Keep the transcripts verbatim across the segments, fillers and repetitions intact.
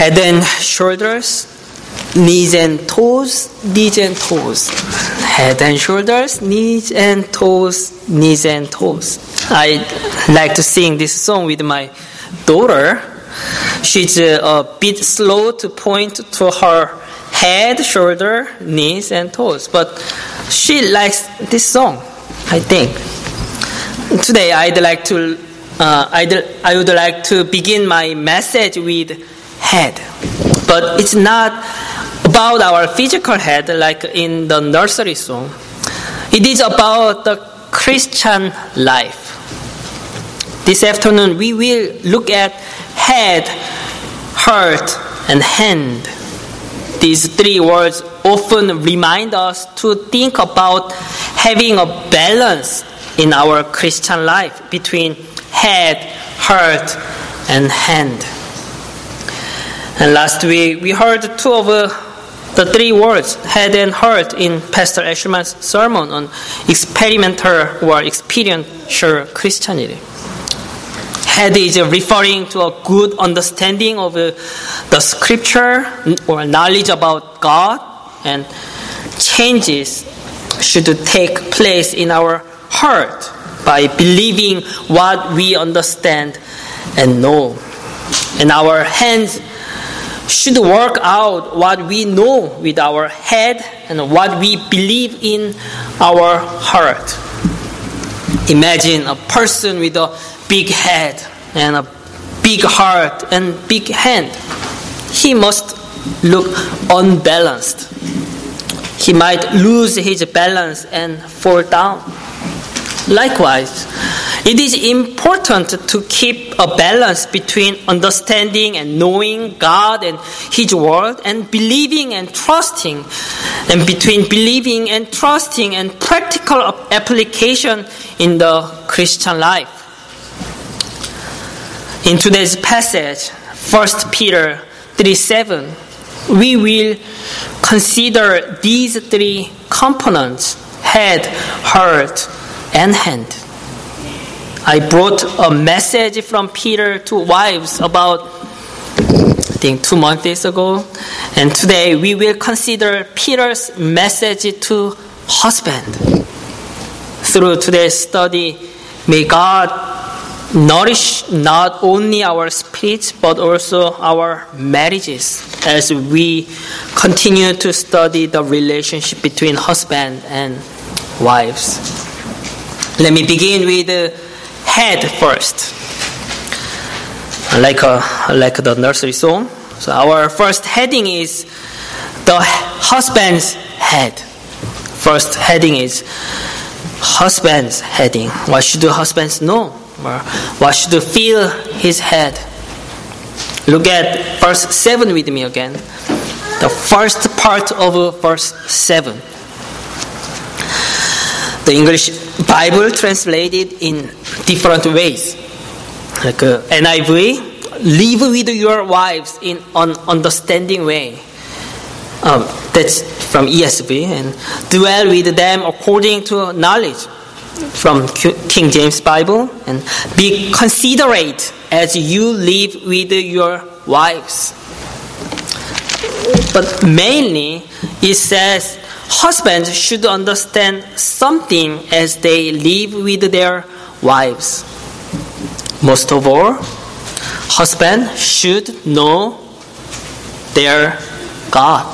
Head and shoulders, knees and toes, knees and toes. Head and shoulders, knees and toes, knees and toes. I like to sing this song with my daughter. She's a bit slow to point to her head, shoulder, knees, and toes. But she likes this song, I think. Today, I'd like to, uh, I'd, I would like to begin my message with head. But it's not about our physical head like in the nursery song. It is about the Christian life. This afternoon, we will look at head, heart, and hand. These three words often remind us to think about having a balance in our Christian life between head, heart, and hand. And last week, we heard two of uh, the three words, head and heart, in Pastor Eshelman's sermon on experimental or experiential Christianity. Head is referring to a good understanding of uh, the scripture or knowledge about God, and changes should take place in our heart by believing what we understand and know. And our hands should work out what we know with our head and what we believe in our heart. Imagine a person with a big head and a big heart and big hand. He must look unbalanced. He might lose his balance and fall down. Likewise, it is important to keep a balance between understanding and knowing God and His Word, and believing and trusting, and between believing and trusting and practical application in the Christian life. In today's passage, First Peter three seven, we will consider these three components, head, heart, and hand. I brought a message from Peter to wives about, I think, two months ago. And today we will consider Peter's message to husband. Through today's study, may God nourish not only our spirits but also our marriages as we continue to study the relationship between husband and wives. Let me begin with the head first. Like a, like the nursery song. So our first heading is the husband's head. First heading is husband's heading. What should the husbands know? Or what should fill his head? Look at verse seven with me again. The first part of verse seven. The English Bible translated in different ways. Like uh, N I V, live with your wives in an understanding way. Um, that's from E S V. And dwell with them according to knowledge, from King James Bible. And be considerate as you live with your wives. But mainly, it says husbands should understand something as they live with their wives. Most of all, husbands should know their God.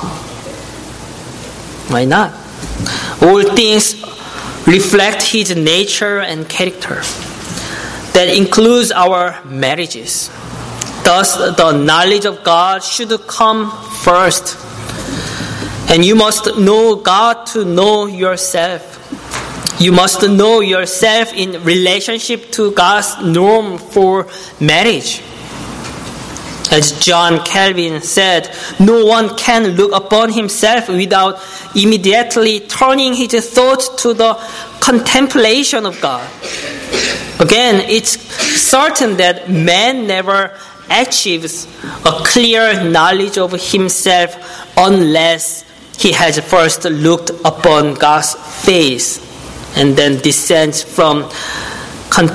Why not? All things reflect His nature and character. That includes our marriages. Thus, the knowledge of God should come first. And you must know God to know yourself. You must know yourself in relationship to God's norm for marriage. As John Calvin said, no one can look upon himself without immediately turning his thoughts to the contemplation of God. Again, it's certain that man never achieves a clear knowledge of himself unless he has first looked upon God's face and then descends from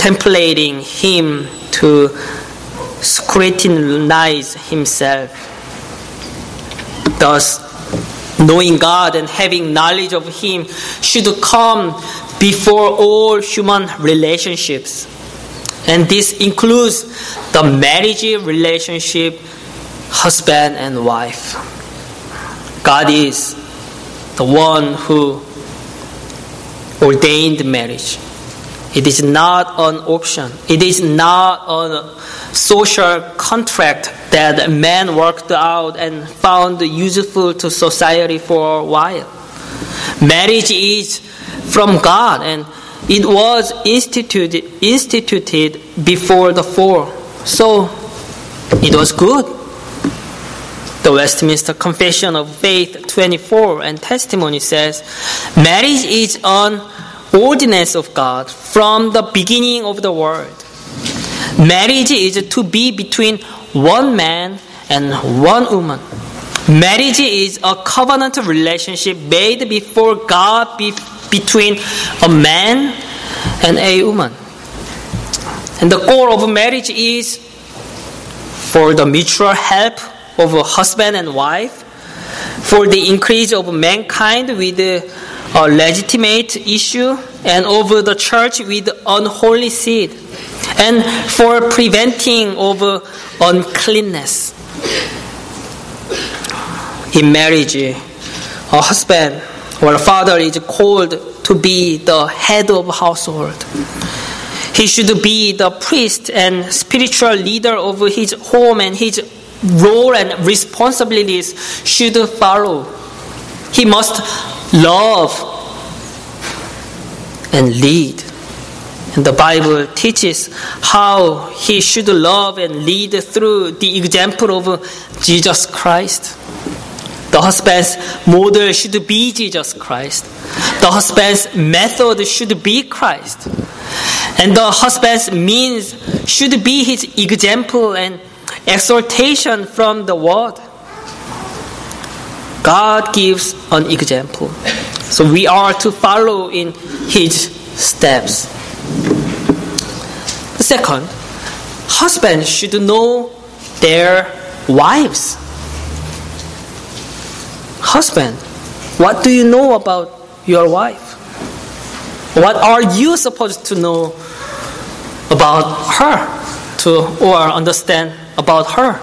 contemplating Him to scrutinize himself. Thus, knowing God and having knowledge of Him should come before all human relationships. And this includes the marriage relationship, husband and wife. God is the one who ordained marriage. It is not an option. It is not a social contract that man worked out and found useful to society for a while. Marriage is from God, and it was instituted, instituted before the fall. So, it was good. The Westminster Confession of Faith twenty-four and Testimony says, marriage is an ordinance of God from the beginning of the world. Marriage is to be between one man and one woman. Marriage is a covenant relationship made before God be- between a man and a woman. And the goal of marriage is for the mutual help of a husband and wife, for the increase of mankind with a legitimate issue, and over the church with unholy seed, and for preventing of uncleanness. In marriage, a husband or a father is called to be the head of a household. He should be the priest and spiritual leader of his home, and his role and responsibilities should follow. He must love and lead. And the Bible teaches how he should love and lead through the example of Jesus Christ. The husband's model should be Jesus Christ. The husband's method should be Christ. And the husband's means should be his example and exhortation from the word. God gives an example. So we are to follow in his steps. Second, husbands should know their wives. Husband, what do you know about your wife? What are you supposed to know about her, to or understand about her?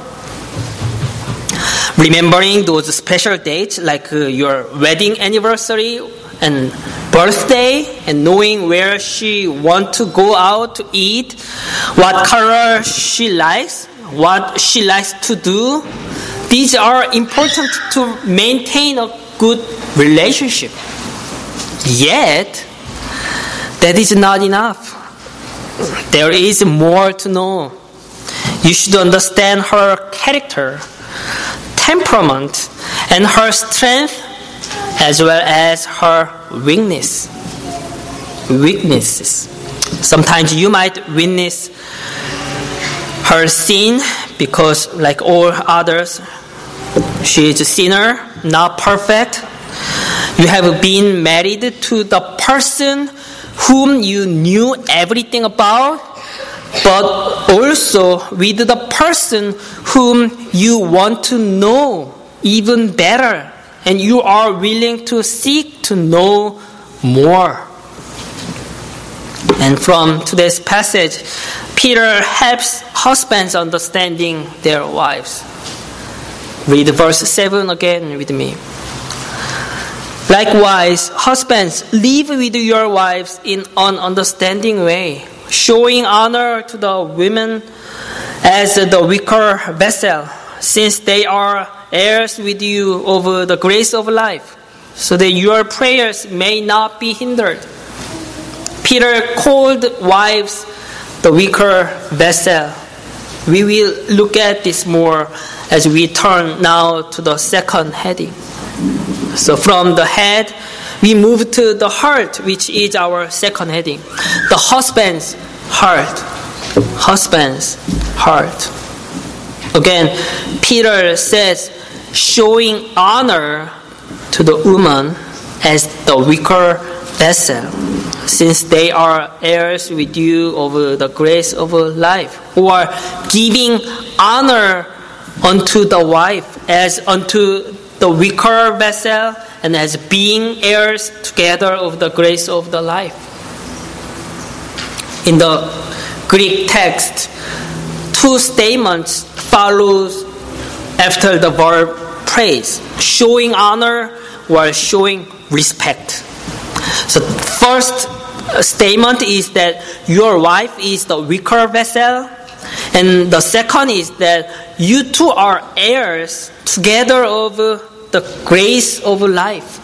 Remembering those special dates like uh, your wedding anniversary and birthday, and knowing where she wants to go out to eat, what color she likes, what she likes to do. These are important to maintain a good relationship. Yet, that is not enough. There is more to know. You should understand her character, temperament, and her strength, as well as her weakness. Weaknesses. Sometimes you might witness her sin because, like all others, she is a sinner, not perfect. You have been married to the person whom you knew everything about, but also with the person whom you want to know even better, and you are willing to seek to know more. And from today's passage, Peter helps husbands understanding their wives. Read verse seven again with me. Likewise, husbands, live with your wives in an understanding way, showing honor to the women as the weaker vessel, since they are heirs with you over the grace of life, so that your prayers may not be hindered. Peter called wives the weaker vessel. We will look at this more as we turn now to the second heading. So from the head, we move to the heart, which is our second heading. The husband's heart. Husband's heart. Again, Peter says, showing honor to the woman as the weaker vessel, since they are heirs with you over the grace of life, or giving honor unto the wife as unto the weaker vessel and as being heirs together of the grace of the life. In the Greek text, two statements follow after the verb praise, showing honor while showing respect. So first statement is that your wife is the weaker vessel, and the second is that you two are heirs together of the grace of life.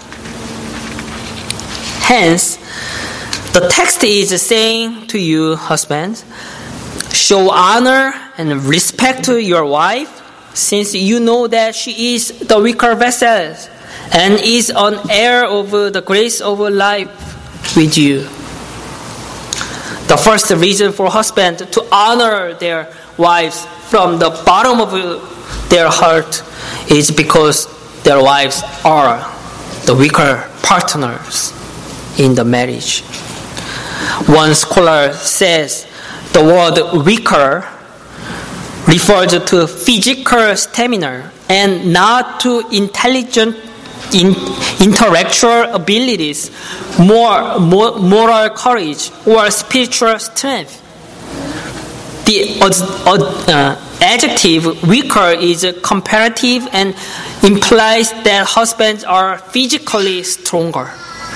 Hence, the text is saying to you, husbands, show honor and respect to your wife, since you know that she is the weaker vessel and is an heir of the grace of life with you. The first reason for husbands to honor their wives from the bottom of their heart is because their wives are the weaker partners in the marriage. One scholar says the word weaker refers to physical stamina and not to intelligent in, intellectual abilities, more, more moral courage, or spiritual strength. The uh, uh, adjective weaker is comparative and implies that husbands are physically stronger.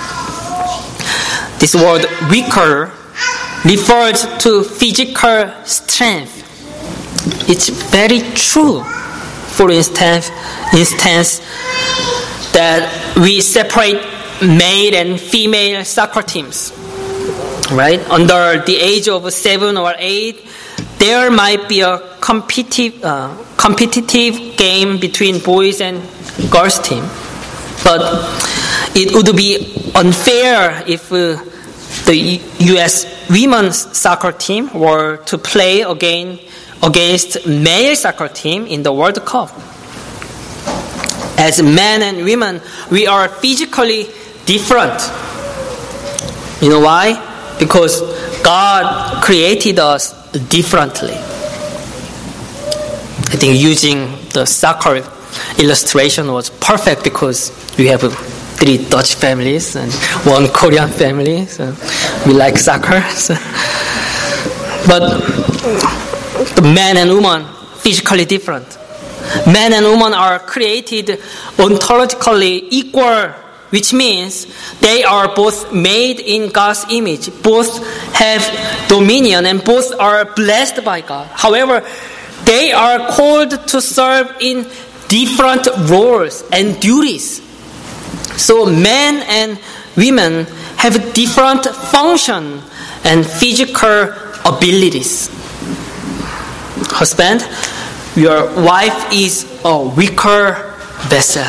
This word weaker refers to physical strength. It's very true. For instance, instance that we separate male and female soccer teams, right? Under the age of seven or eight, there might be a competitive, uh, competitive game between boys and girls team. But it would be unfair if uh, the U S women's soccer team were to play again against male soccer team in the World Cup. As men and women, we are physically different. You know why? Because God created us differently. I think using the soccer illustration was perfect because we have three Dutch families and one Korean family, so we like soccer. So. But the man and woman physically different. Men and women are created ontologically equal, which means they are both made in God's image, both have dominion, and both are blessed by God. However, they are called to serve in different roles and duties. So men and women have different function and physical abilities. Husband, your wife is a weaker vessel.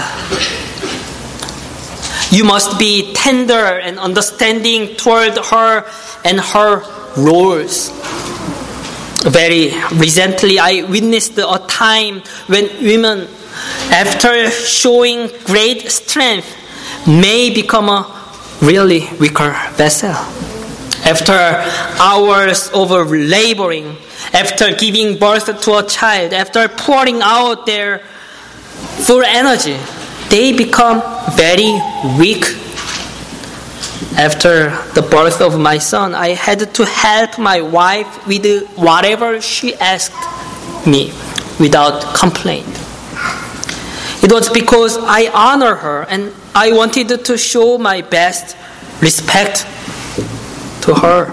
You must be tender and understanding toward her and her roles. Very recently, I witnessed a time when women, after showing great strength, may become a really weaker vessel. After hours of laboring, after giving birth to a child, after pouring out their full energy, they become very weak. After the birth of my son, I had to help my wife with whatever she asked me without complaint. It was because I honor her and I wanted to show my best respect to her.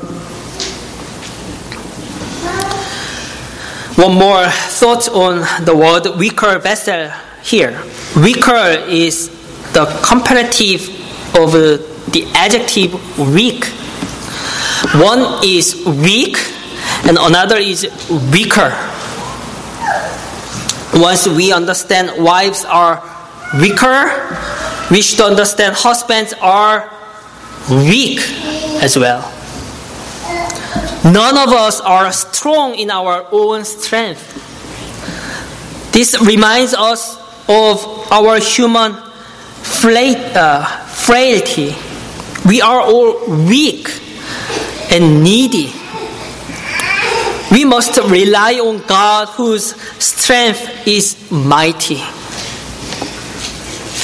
One more thought on the word weaker vessel here. Weaker is the comparative of the adjective weak. One is weak and another is weaker. Once we understand wives are weaker, we should understand husbands are weak as well. None of us are strong in our own strength. This reminds us of our human frailty. We are all weak and needy. We must rely on God whose strength is mighty.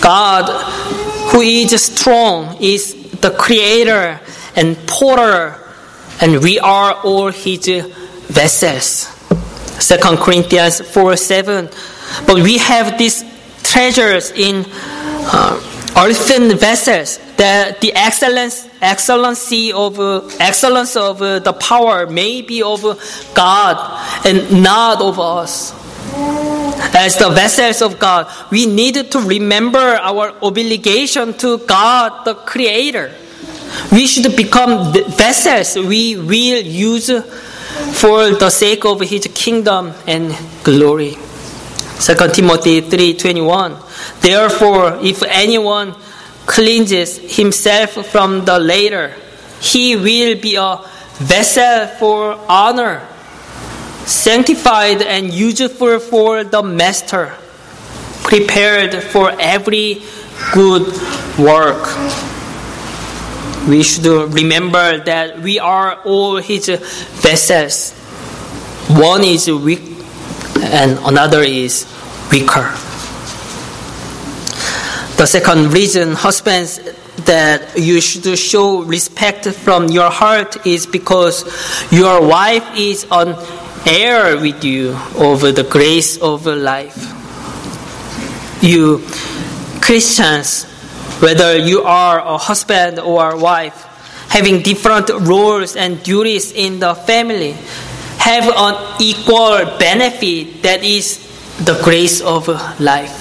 God, who is strong, is the creator and potter, and we are all his vessels. Second Corinthians four seven. But we have these treasures in uh, earthen vessels, that the excellence, excellency of uh, excellence of uh, the power may be of God and not of us. As the vessels of God, we need to remember our obligation to God, the Creator. We should become the vessels we will use for the sake of His kingdom and glory. Second Timothy three twenty-one. Therefore, if anyone cleanses himself from the latter, he will be a vessel for honor, sanctified and useful for the master, prepared for every good work. We should remember that we are all his vessels. One is weak and another is weaker. The second reason, husbands, that you should show respect from your heart is because your wife is an heir with you over the grace of life. You Christians, whether you are a husband or a wife, having different roles and duties in the family, have an equal benefit, that is the grace of life.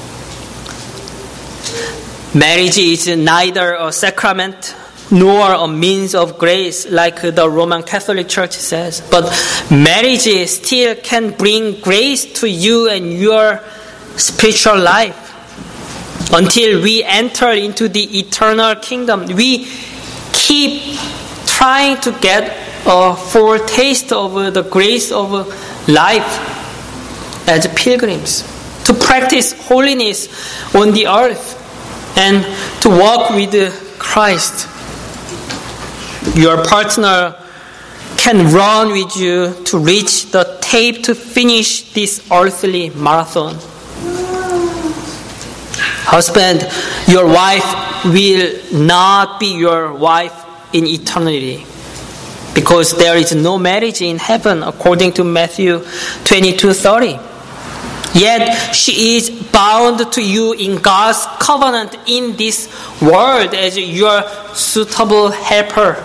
Marriage is neither a sacrament nor a means of grace like the Roman Catholic Church says, but marriage still can bring grace to you and your spiritual life. Until we enter into the eternal kingdom, we keep trying to get a foretaste of the grace of life as pilgrims, to practice holiness on the earth and to walk with Christ. Your partner can run with you to reach the tape to finish this earthly marathon. Husband, your wife will not be your wife in eternity, because there is no marriage in heaven according to Matthew twenty-two thirty. Yet she is bound to you in God's covenant in this world as your suitable helper.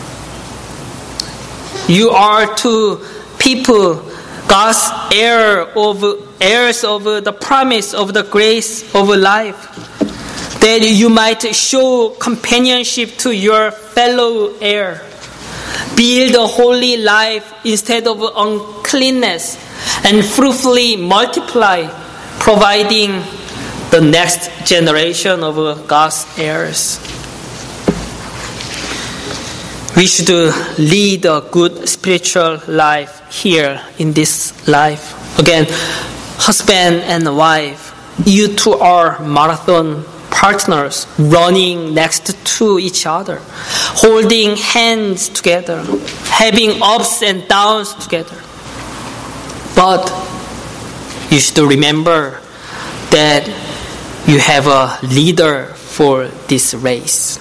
You are two people, God's heir of heirs of the promise of the grace of life, that you might show companionship to your fellow heir. Build a holy life instead of uncleanness, and fruitfully multiply, providing the next generation of God's heirs. We should lead a good spiritual life here in this life. Again, husband and wife, you two are marathon partners running next to each other, holding hands together, having ups and downs together. But you should remember that you have a leader for this race.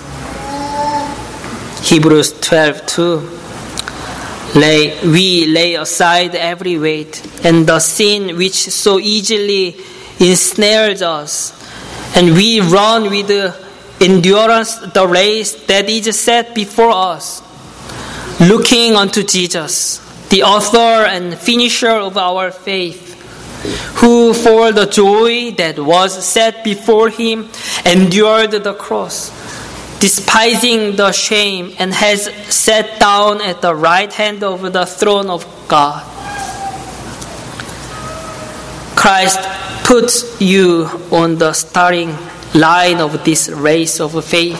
Hebrews twelve two. Lay, we lay aside every weight and the sin which so easily ensnares us, and we run with endurance the race that is set before us, looking unto Jesus, the author and finisher of our faith, who for the joy that was set before him endured the cross, despising the shame, and has sat down at the right hand of the throne of God. Christ puts you on the starting line of this race of faith,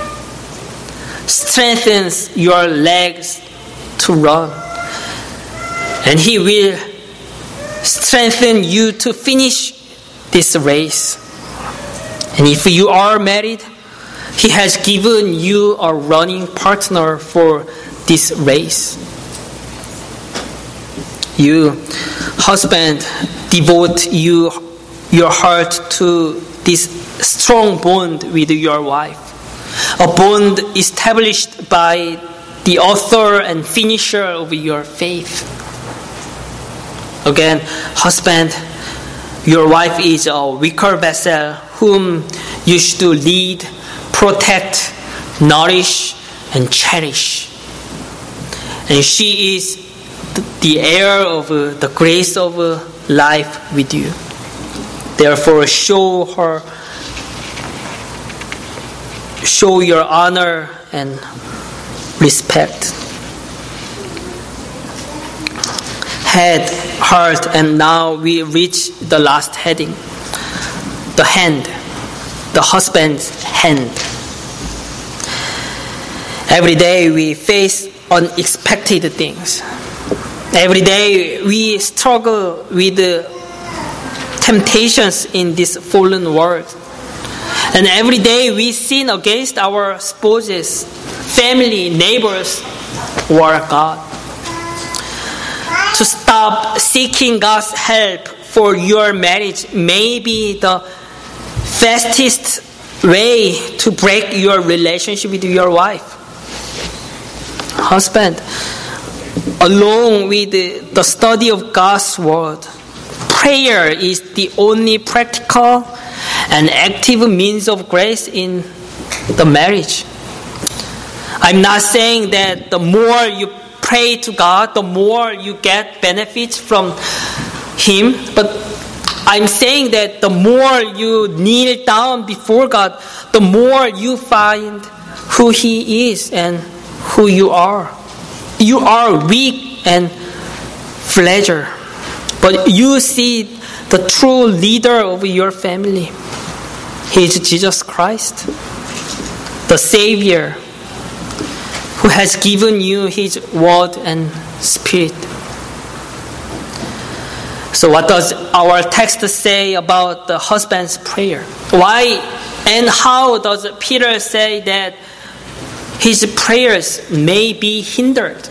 strengthens your legs to run, and He will strengthen you to finish this race. And if you are married, He has given you a running partner for this race. You, husband, devote you your heart to this strong bond with your wife, a bond established by the author and finisher of your faith. Again, husband, your wife is a weaker vessel whom you should lead, protect, nourish, and cherish. And she is the heir of the grace of life with you. Therefore, show her, show your honor and respect. Head, heart, and now we reach the last heading. The hand, the husband's hand. Every day we face unexpected things. Every day we struggle with the temptations in this fallen world. And every day we sin against our spouses, family, neighbors, or God. To stop seeking God's help for your marriage may be the fastest way to break your relationship with your wife. Husband, along with the study of God's Word, prayer is the only practical and active means of grace in the marriage. I'm not saying that the more you pray to God, the more you get benefits from Him, but I'm saying that the more you kneel down before God, the more you find who He is and who you are. You are weak and fragile, but you see the true leader of your family. He is Jesus Christ, the Savior, who has given you His Word and Spirit. So what does our text say about the husband's prayer? Why and how does Peter say that his prayers may be hindered?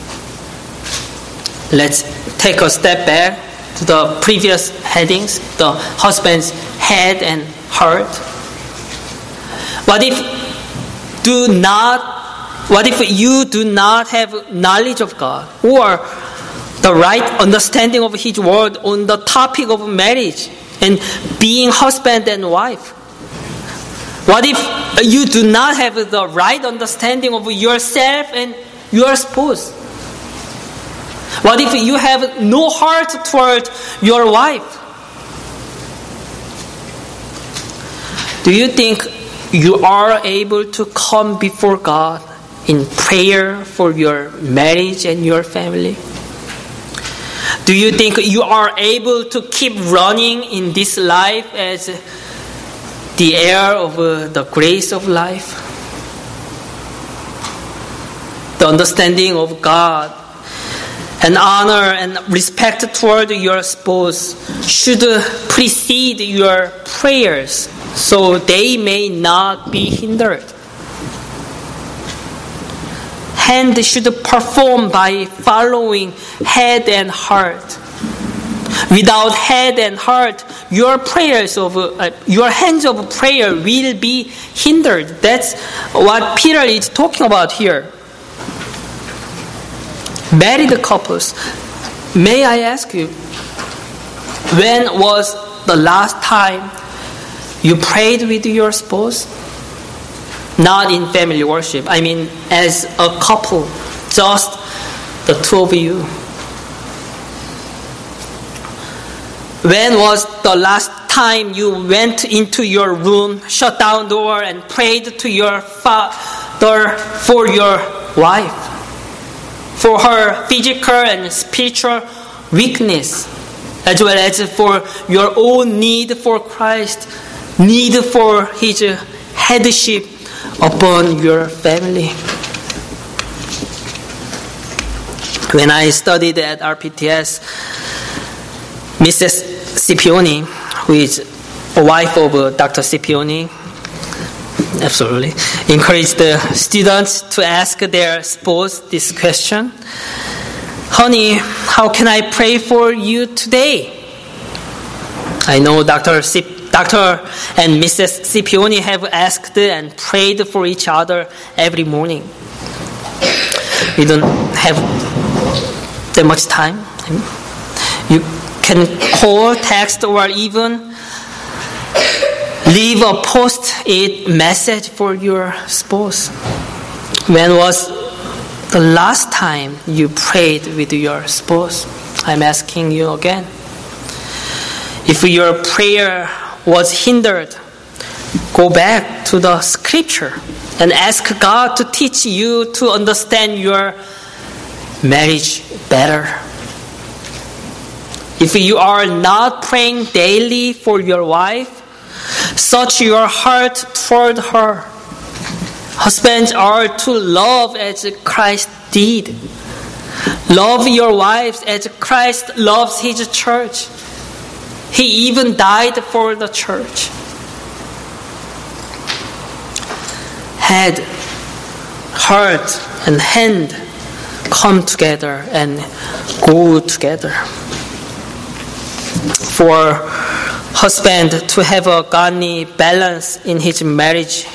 Let's take a step back to the previous headings, the husband's head and heart. What if do not what if you do not have knowledge of God or the right understanding of His Word on the topic of marriage and being husband and wife? What if you do not have the right understanding of yourself and your spouse? What if you have no heart toward your wife? Do you think you are able to come before God in prayer for your marriage and your family? Do you think you are able to keep running in this life as the heir of uh, the grace of life? The understanding of God and honor and respect toward your spouse should precede your prayers so they may not be hindered. Hand should perform by following head and heart. Without head and heart, your prayers of uh, your hands of prayer will be hindered. That's what Peter is talking about here. Married couples, may I ask you, when was the last time you prayed with your spouse? Not in family worship. I mean, as a couple, just the two of you. When was the last time you went into your room, shut down door, and prayed to your father for your wife, for her physical and spiritual weakness, as well as for your own need for Christ, need for His headship upon your family? When I studied at R P T S, Missus Scipione, who is a wife of Doctor Scipione, absolutely encouraged the students to ask their spouse this question: "Honey, how can I pray for you today?" I know Doctor C- Doctor and Missus Scipione have asked and prayed for each other every morning. We don't have that much time. You can call, text, or even leave a post-it message for your spouse. When was the last time you prayed with your spouse? I'm asking you again. If your prayer was hindered, go back to the scripture and ask God to teach you to understand your marriage better. If you are not praying daily for your wife, search your heart toward her. Husbands are to love as Christ did. Love your wives as Christ loves his church. He even died for the church. Head, heart, and hand come together and go together. For husband to have a godly balance in his marriage,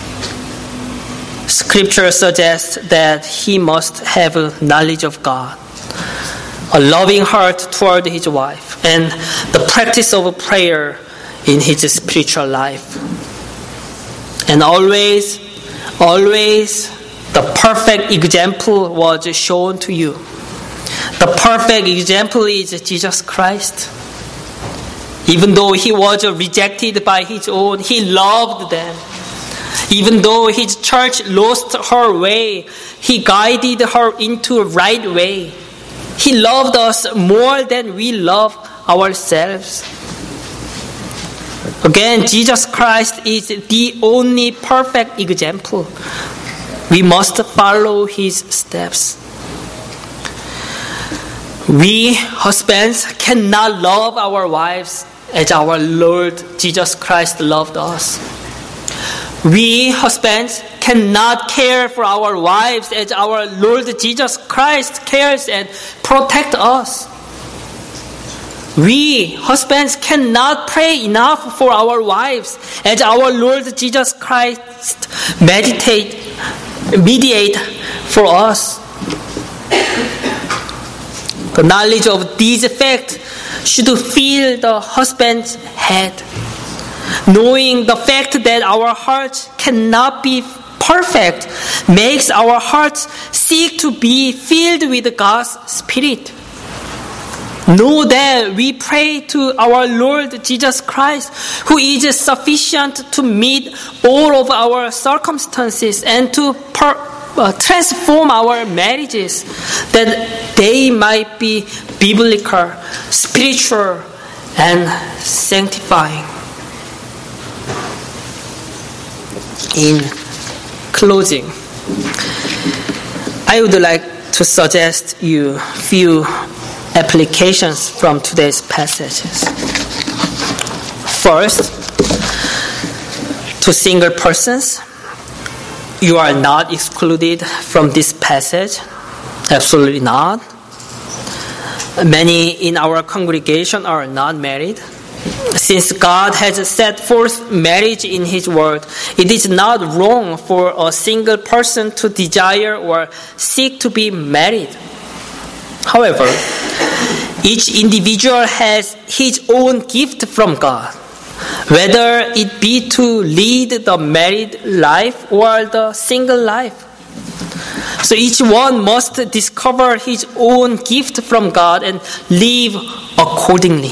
Scripture suggests that he must have knowledge of God, a loving heart toward his wife, and the practice of prayer in his spiritual life. And always, always, the perfect example was shown to you. The perfect example is Jesus Christ. Even though he was rejected by his own, he loved them. Even though his church lost her way, he guided her into right way. He loved us more than we love ourselves. Again, Jesus Christ is the only perfect example. We must follow his steps. We husbands cannot love our wives as our Lord Jesus Christ loved us. We husbands cannot care for our wives as our Lord Jesus Christ cares and protects us. We husbands cannot pray enough for our wives as our Lord Jesus Christ meditate, mediate for us. The knowledge of these facts should fill the husband's head. Knowing the fact that our hearts cannot be perfect makes our hearts seek to be filled with God's Spirit. Know that we pray to our Lord Jesus Christ, who is sufficient to meet all of our circumstances and to per, uh, transform our marriages, that they might be biblical, spiritual, and sanctifying. In closing, I would like to suggest you a few applications from today's passages. First, to single persons, you are not excluded from this passage. Absolutely not. Many in our congregation are not married. Since God has set forth marriage in His Word, it is not wrong for a single person to desire or seek to be married. However, each individual has his own gift from God, whether it be to lead the married life or the single life. So each one must discover his own gift from God and live accordingly.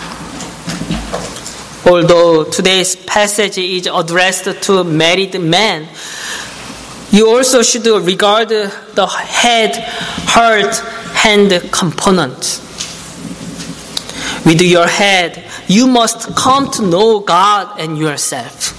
Although today's passage is addressed to married men, you also should regard the head, heart, hand component. With your head, you must come to know God and yourself.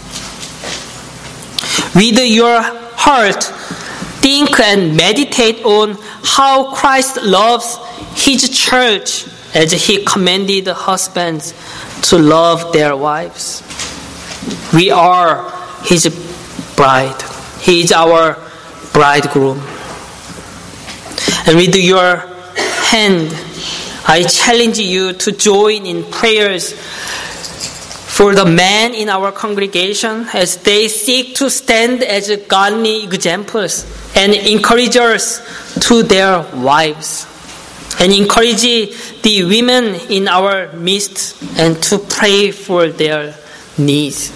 With your heart, think and meditate on how Christ loves His church as He commanded husbands to love their wives. We are His bride. He is our bridegroom. And with your hand, I challenge you to join in prayers for the men in our congregation as they seek to stand as godly examples and encouragers to their wives, and encourage the women in our midst and to pray for their needs.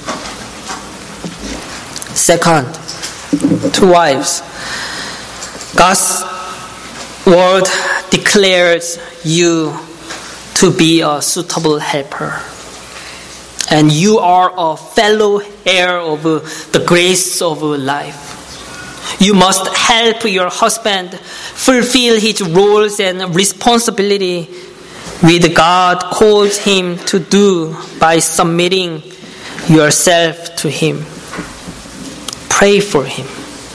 Second, to wives, God's word declares you to be a suitable helper, and you are a fellow heir of the grace of life. You must help your husband fulfill his roles and responsibility with God calls him to do by submitting yourself to him. Pray for him.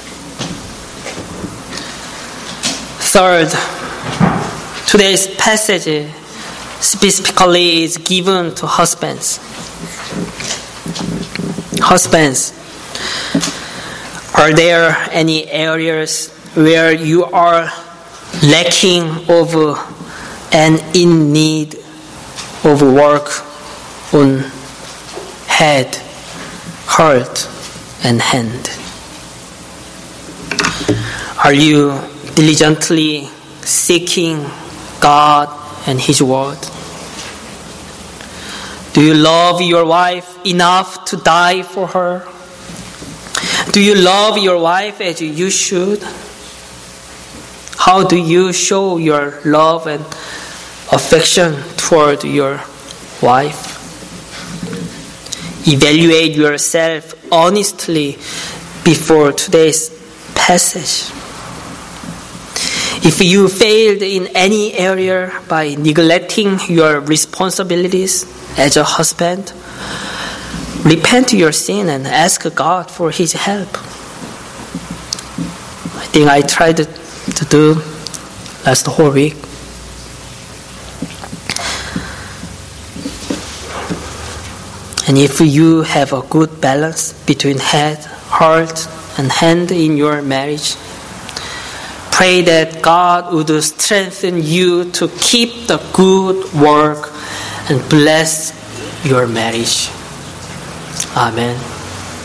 Third, today's passage specifically is given to husbands. Husbands, are there any areas where you are lacking of and in need of work on head, heart, and hand? Are you diligently seeking God and His Word? Do you love your wife enough to die for her? Do you love your wife as you should? How do you show your love and affection toward your wife? Evaluate yourself honestly before today's passage. If you failed in any area by neglecting your responsibilities as a husband, repent your sin and ask God for His help. I think I tried to do last whole week. And if you have a good balance between head, heart, and hand in your marriage, pray that God would strengthen you to keep the good work and bless your marriage. Amen.